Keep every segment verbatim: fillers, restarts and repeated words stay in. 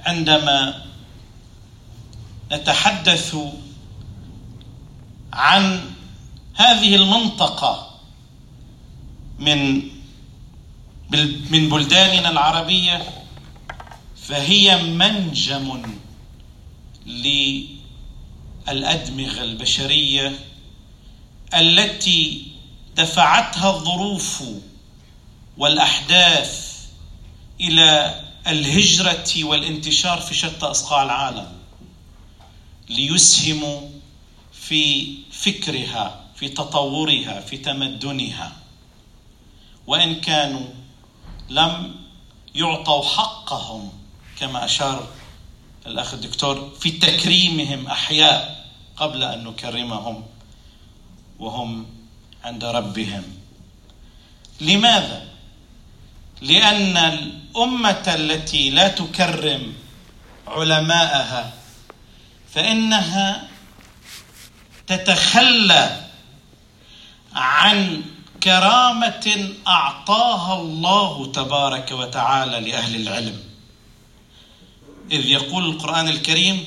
عندما نتحدث عن هذه المنطقة من من بلداننا العربية، فهي منجم للأدمغة البشرية التي دفعتها الظروف والأحداث إلى الهجرة والانتشار في شتى أصقاع العالم ليسهموا في فكرها، في تطورها، في تمدنها، وإن كانوا لم يعطوا حقهم كما أشار الأخ الدكتور في تكريمهم أحياء قبل أن نكرمهم وهم عند ربهم. لماذا؟ لأن الأمة التي لا تكرم علماءها فإنها تتخلى عن كرامة أعطاها الله تبارك وتعالى لأهل العلم، إذ يقول القرآن الكريم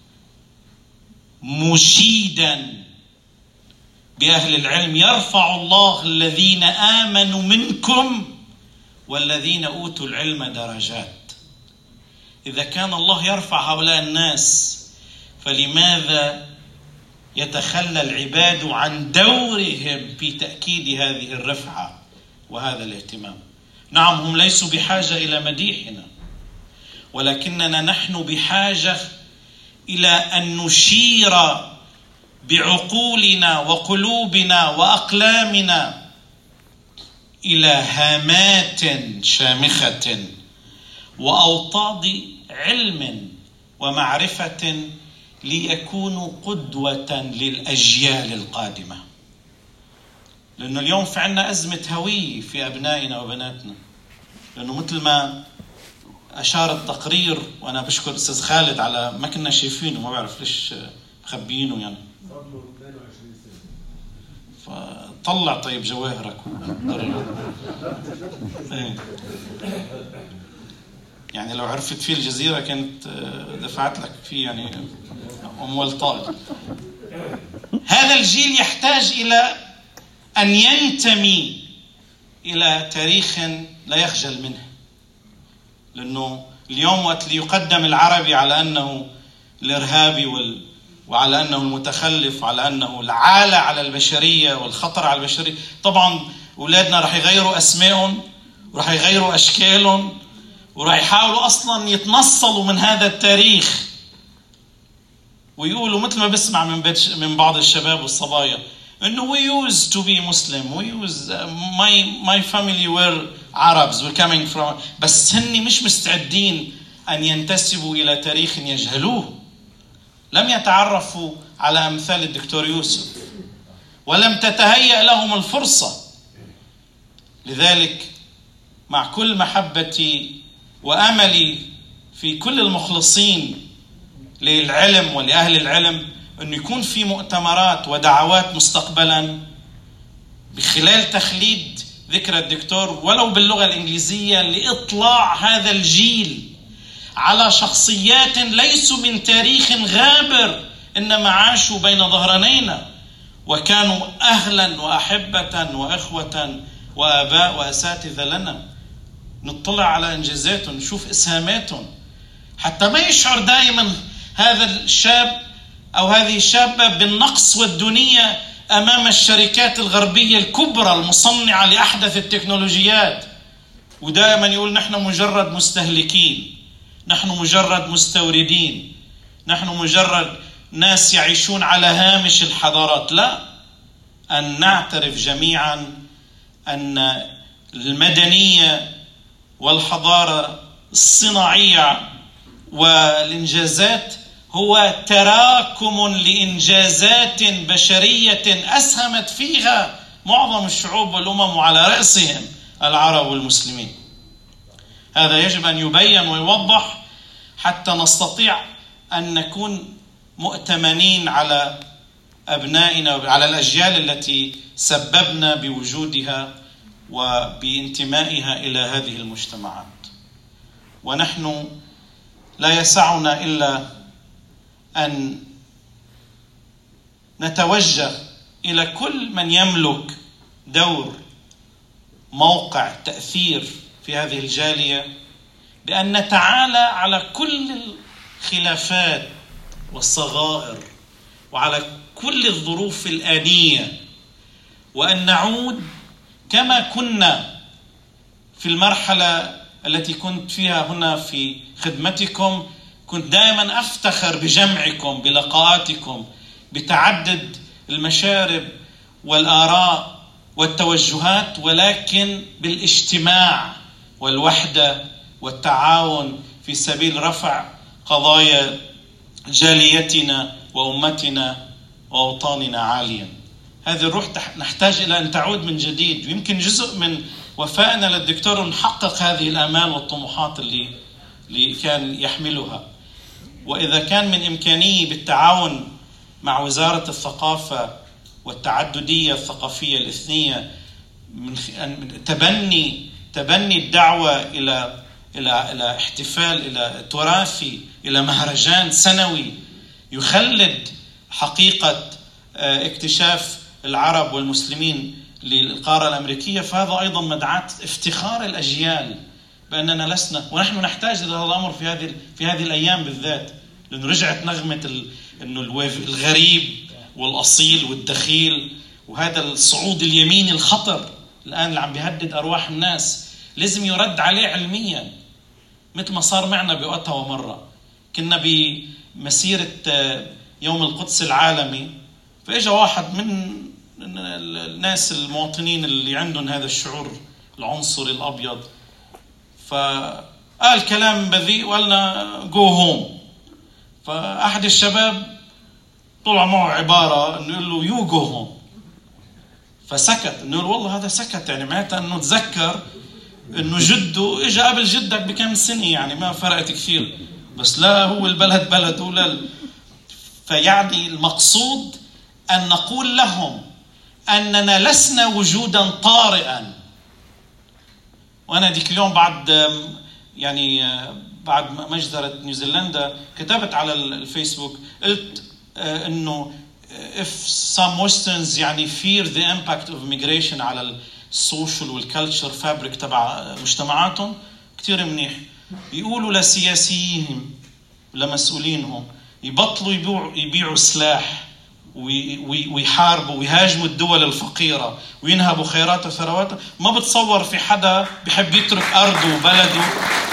مشيدا بأهل العلم: يرفع الله الذين آمنوا منكم والذين أوتوا العلم درجات. إذا كان الله يرفع هؤلاء الناس فلماذا يتخلى العباد عن دورهم في تأكيد هذه الرفعة وهذا الاهتمام؟ نعم، هم ليسوا بحاجة إلى مديحنا، ولكننا نحن بحاجة إلى أن نشير بعقولنا وقلوبنا وأقلامنا إلى هامات شامخة وأوطاد علم ومعرفة ليكونوا قدوة للأجيال القادمة. لأنه اليوم في عنا أزمة هوية في أبنائنا وبناتنا، لأنه مثل ما أشار التقرير، وأنا بشكر أستاذ خالد على ما كنا شايفينه، ما بعرف ليش مخبيينه يعني، فطلع طيب جواهرك يعني لو عرفت فيه الجزيرة كانت دفعت لك فيه يعني أموال طائل. هذا الجيل يحتاج إلى أن ينتمي إلى تاريخ لا يخجل منه، لأنه اليوم وقت اللي يقدم العربي على أنه الإرهابي وال... وعلى أنه المتخلف وعلى أنه العالة على البشرية والخطر على البشرية، طبعا أولادنا رح يغيروا أسمائهم ورح يغيروا أشكالهم ورح يحاولوا أصلا يتنصلوا من هذا التاريخ ويقولوا مثل ما بسمع من بيت من بعض الشباب والصبايا إنه we used to be Muslim, we used my my family were Arabs, we're coming from. بس هن مش مستعدين أن ينتسبوا إلى تاريخ يجهلوه، لم يتعرفوا على أمثال الدكتور يوسف ولم تتهيأ لهم الفرصة. لذلك مع كل محبتي وأملي في كل المخلصين للعلم ولأهل العلم أن يكون في مؤتمرات ودعوات مستقبلا بخلال تخليد ذكرى الدكتور ولو باللغة الإنجليزية لإطلاع هذا الجيل على شخصيات ليسوا من تاريخ غابر، إنما عاشوا بين ظهرانينا وكانوا أهلا وأحبة وإخوة وآباء وأساتذة لنا. نطلع على إنجازاتهم، نشوف إسهاماتهم، حتى ما يشعر دائما هذا الشاب أو هذه الشابة بالنقص والدونية أمام الشركات الغربية الكبرى المصنعة لأحدث التكنولوجيات، ودائما يقول نحن مجرد مستهلكين، نحن مجرد مستوردين، نحن مجرد ناس يعيشون على هامش الحضارات. لا، أن نعترف جميعا أن المدنية والحضارة الصناعية والإنجازات هو تراكم لإنجازات بشرية أسهمت فيها معظم الشعوب والأمم على رأسهم العرب والمسلمين. هذا يجب أن يبين ويوضح حتى نستطيع أن نكون مؤتمنين على أبنائنا وعلى الأجيال التي سببنا بوجودها وبانتمائها إلى هذه المجتمعات. ونحن لا يسعنا إلا أن نتوجه إلى كل من يملك دور موقع تأثير في هذه الجالية بأن نتعالى على كل الخلافات والصغائر وعلى كل الظروف الآنية، وأن نعود كما كنا في المرحلة التي كنت فيها هنا في خدمتكم. كنت دائما أفتخر بجمعكم، بلقاءاتكم، بتعدد المشارب والآراء والتوجهات، ولكن بالاجتماع والوحدة والتعاون في سبيل رفع قضايا جاليتنا وأمتنا وأوطاننا عاليا. هذه الروح نحتاج إلى أن تعود من جديد، ويمكن جزء من وفائنا للدكتور نحقق هذه الآمال والطموحات اللي اللي كان يحملها. وإذا كان من إمكانية بالتعاون مع وزارة الثقافة والتعددية الثقافية الإثنية من تبني تبني الدعوة إلى إلى إلى احتفال إلى تراثي، إلى مهرجان سنوي يخلد حقيقة اكتشاف العرب والمسلمين للقارة الأمريكية، فهذا أيضا مدعاة افتخار الأجيال بأننا لسنا، ونحن نحتاج إلى هذا الأمر في هذه في هذه الأيام بالذات، لأنه رجعت نغمة إنه الغريب والأصيل والدخيل، وهذا الصعود اليميني الخطر الآن اللي عم بيهدد أرواح الناس لازم يرد عليه علميا، مثل ما صار معنا بأوتاوا مرة. كنا بمسيرة يوم القدس العالمي، فإجا واحد من الناس المواطنين اللي عندهم هذا الشعور العنصري الأبيض، فقال كلام بذيء وقالنا جو هوم. فأحد الشباب طلع معه عبارة إنه يقول له يو جو هوم، فسكت. إنه يقول والله هذا سكت، يعني معناتها إنه تذكر إنه جده إجا قبل جدك بكم سنة، يعني ما فرقت كثير، بس لا هو البلد بلده لا. فيعني المقصود أن نقول لهم أننا لسنا وجودا طارئا. وأنا ديك اليوم بعد يعني بعد مجزرة نيوزيلندا كتبت على الفيسبوك، قلت إنه if some Westerns يعني fear the impact of migration على السوشيال والكالتشر فابريك تبع مجتمعاتهم، كتير منيح يقولوا لسياسيين ولمسؤولينهم يبطلوا يبيعوا يبيعوا سلاح ويحاربوا ويهاجموا الدول الفقيرة وينهبوا خيراتها وثرواتها. ما بتصور في حدا بيحب يترك أرضه وبلده.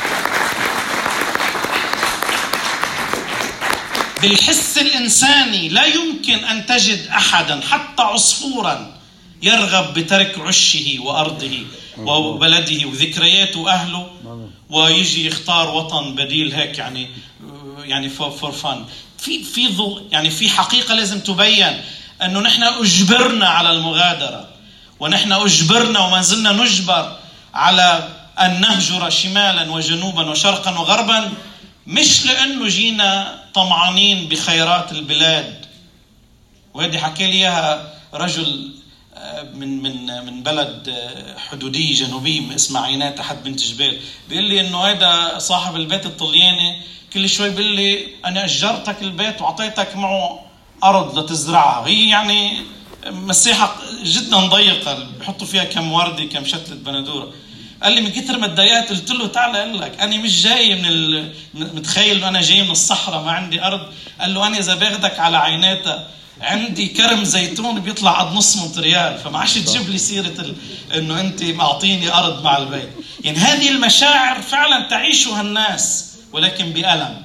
بالحس الإنساني لا يمكن أن تجد أحدا حتى عصفورا يرغب بترك عشه وأرضه وبلده وذكرياته وأهله ويجي يختار وطن بديل هيك، يعني يعني فور فن. في في ضوء يعني في حقيقة لازم تبين أنه نحن أجبرنا على المغادرة، ونحن أجبرنا وما زلنا نجبر على أن نهجر شمالا وجنوبا وشرقا وغربا، مش لأنه جينا طمعانين بخيرات البلاد. وهذه حكي لي إياها رجل من من من بلد حدودي جنوبي اسمه عينات تحت بنت جبال، بيقول لي إنه هذا صاحب البيت الطلياني كل شوي بيقول لي أنا أجرتك البيت وعطيتك معه أرض لتزرعها، هي يعني مساحة جدا ضيقة بيحطوا فيها كم وردة كم شتلة بندورة. قال لي من كتر ما اتضايقت قلت له تعال اقول لك انا مش جاي من ال... متخيل انا جاي من الصحراء ما عندي ارض. قال له انا اذا باخدك على عيناتها عندي كرم زيتون بيطلع قد نص مونتريال، فما عادش تجيب لي سيره ال... انه انت معطيني ارض مع البيت. يعني هذه المشاعر فعلا تعيشها الناس ولكن بألم،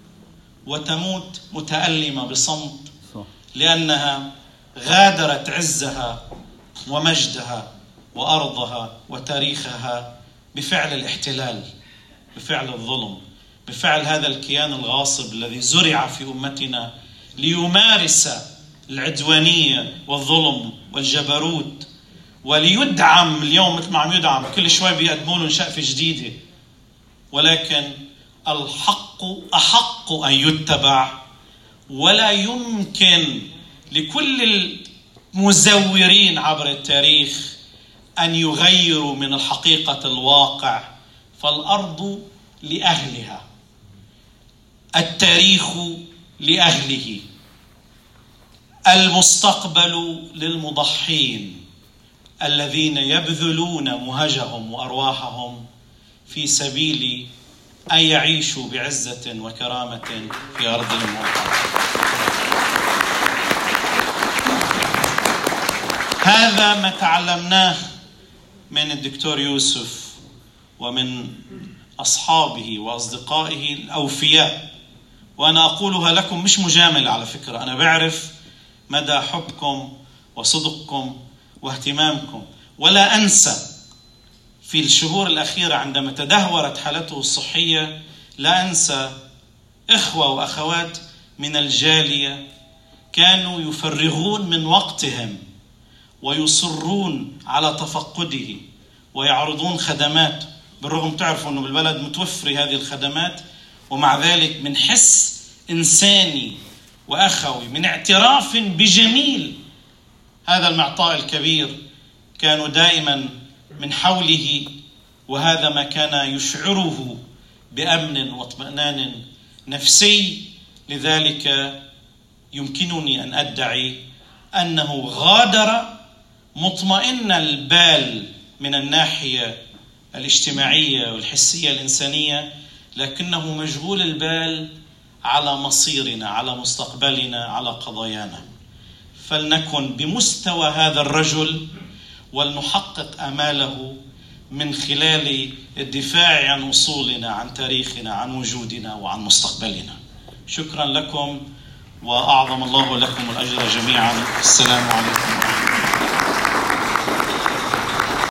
وتموت متألمة بصمت لأنها غادرت عزها ومجدها وأرضها وتاريخها بفعل الاحتلال، بفعل الظلم، بفعل هذا الكيان الغاصب الذي زرع في أمتنا ليمارس العدوانية والظلم والجبروت، وليدعم اليوم مثل ما عم يدعم كل شوي بيقدموا له شقفة جديدة. ولكن الحق أحق أن يتبع، ولا يمكن لكل المزورين عبر التاريخ أن يغيروا من الحقيقة الواقع. فالأرض لأهلها، التاريخ لأهله، المستقبل للمضحين الذين يبذلون مهجهم وأرواحهم في سبيل أن يعيشوا بعزة وكرامة في أرضهم الوطن. هذا ما تعلمناه من الدكتور يوسف ومن أصحابه وأصدقائه الأوفياء، وأنا أقولها لكم مش مجاملة على فكرة، أنا بعرف مدى حبكم وصدقكم واهتمامكم، ولا أنسى في الشهور الأخيرة عندما تدهورت حالته الصحية لا أنسى إخوة وأخوات من الجالية كانوا يفرغون من وقتهم ويصرون على تفقده ويعرضون خدمات، بالرغم تعرفوا أنه بالبلد متوفر هذه الخدمات، ومع ذلك من حس إنساني وأخوي، من اعتراف بجميل هذا المعطاء الكبير، كانوا دائما من حوله، وهذا ما كان يشعره بأمن واطمئنان نفسي. لذلك يمكنني أن أدعي أنه غادر مطمئن البال من الناحية الاجتماعية والحسية الإنسانية، لكنه مشغول البال على مصيرنا، على مستقبلنا، على قضايانا. فلنكن بمستوى هذا الرجل ولنحقق آماله من خلال الدفاع عن أصولنا، عن تاريخنا، عن وجودنا وعن مستقبلنا. شكرا لكم وأعظم الله لكم الأجر جميعا. السلام عليكم.